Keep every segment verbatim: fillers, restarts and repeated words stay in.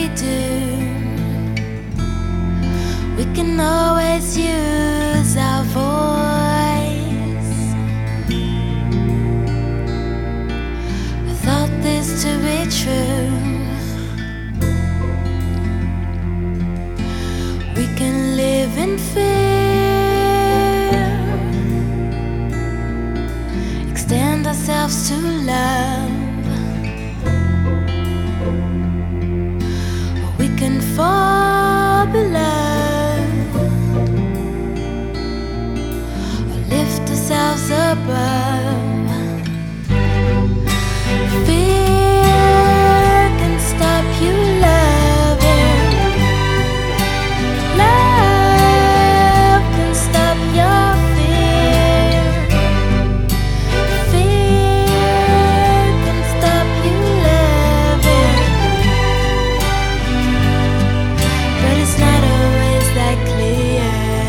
we do, we can always use our voice. I thought this to be true. We can live in fear, extend ourselves to love. We can fall below or lift ourselves above. Fear can stop you loving. Love can stop your fear. Fear can stop you loving. But it's not always that clear.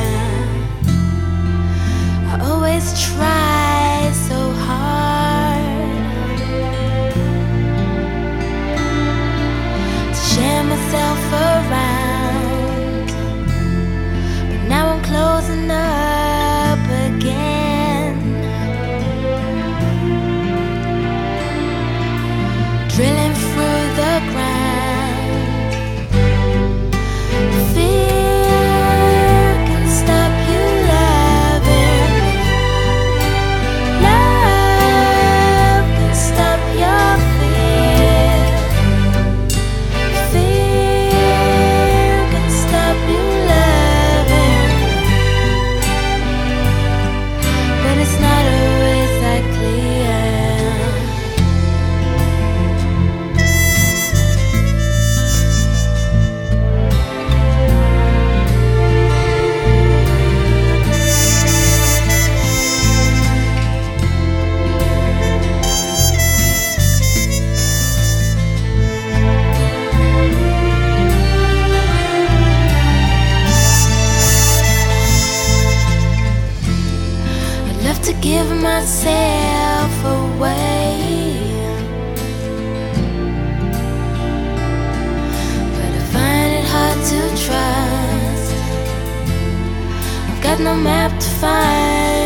I always try so hard to share myself around, but now I'm closing up again, drilling through the ground. Fear can stop you loving. Love can stop your fear. Fear can stop you loving. But it's not always that clear. I'd love to give myself away, but I find it hard to trust. I've got no map to find